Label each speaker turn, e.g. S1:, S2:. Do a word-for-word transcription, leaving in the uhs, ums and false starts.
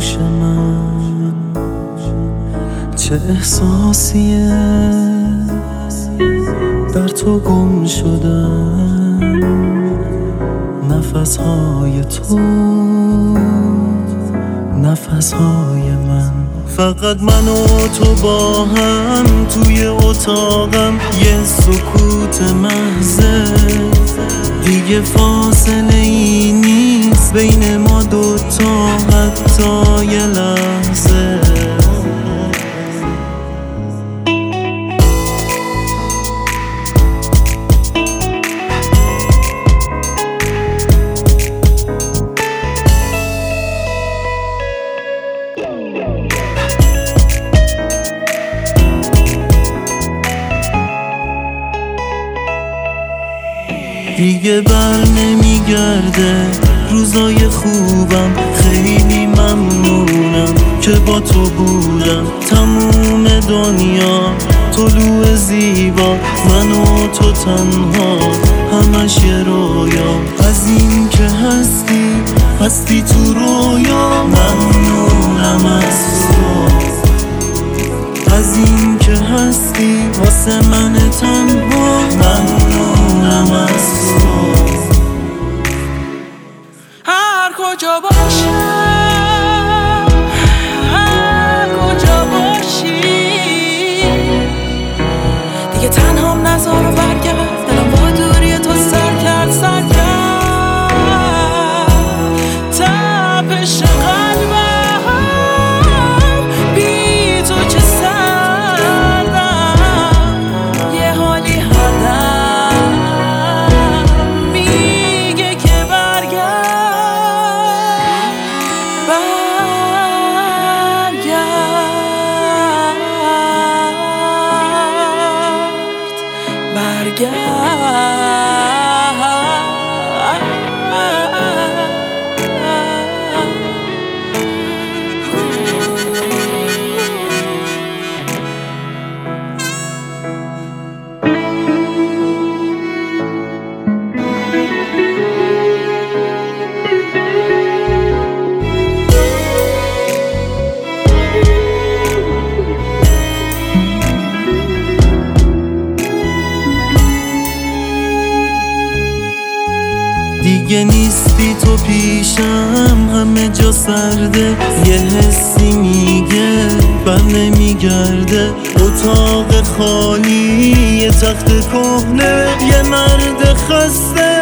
S1: گوش من چه احساسیه در تو گم شدم، نفسهای تو نفسهای من. فقط من و تو با هم توی اتاقم، یه سکوت محضه، دیگه فاصله ای نیست بین ما دوتا حتی یه لحظه. دیگه بر نمیگرده روزای خوبم، خیلی ممنونم که با تو بودم. تموم دنیا طلوع زیبا، من و تو تنها همش یه رویا. از این که هستی هستی تو رویا، ممنونم از تو. از این که هستی واسه من تنها، ممنونم از تو.
S2: هر کجا باشم، هر کجا باشی، دیگه تنهام نذار و برگرد. دلم با دوری تو سر کرد سر کرد، تپش قلبم بی تو چه سردم. یه حالی هر دم میگه که برگرد، برگرد، برگرد.
S1: دیگه نیستی تو پیشم، همه جا سرده، یه حسی میگه بر نمیگرده. اتاق خالی، یه تخت کهنه، یه مرد خسته